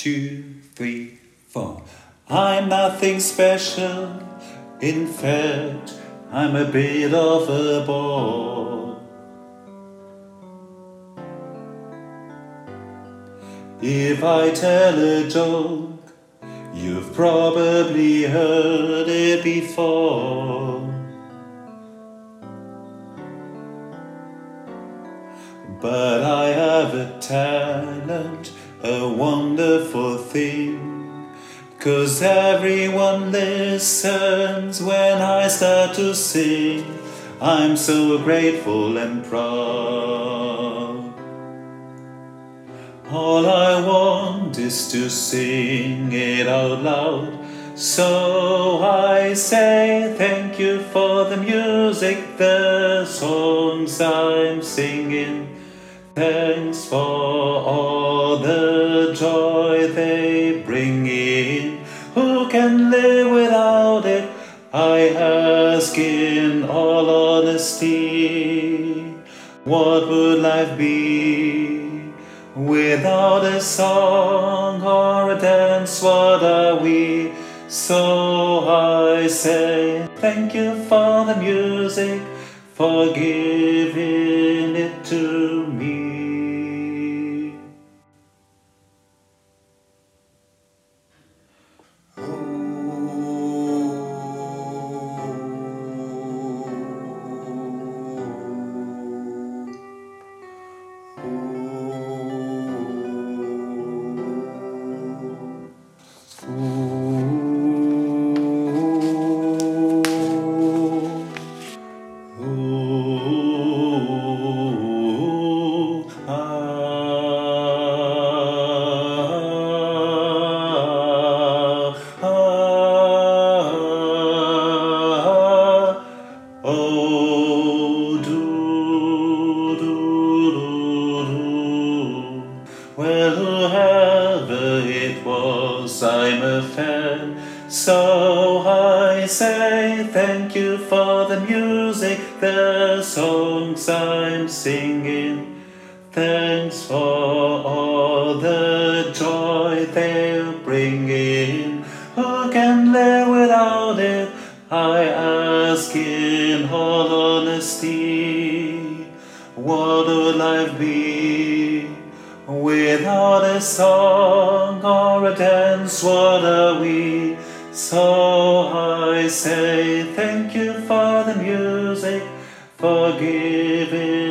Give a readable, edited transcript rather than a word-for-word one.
2, 3, 4. I'm nothing special. In fact, I'm a bit of a bore. If I tell a joke, you've probably heard it before. But I have a talent, a wonderful thing, 'cause everyone listens when I start to sing. I'm so grateful and proud. All I want is to sing it out loud. So I say thank you for the music, the songs I'm singing. Thanks for all the joy they bring in. Who can live without it? I ask in all honesty. What would life be without a song or a dance? What are we? So I say thank you for the music, for giving it to me. Well, whoever it was, I'm a fan. So I say thank you for the music, the songs I'm singing. Thanks for all the joy they'll bring in. Who can live without it? I ask in all honesty. What would life be without a song or a dance? What are we? So I say thank you for the music, for giving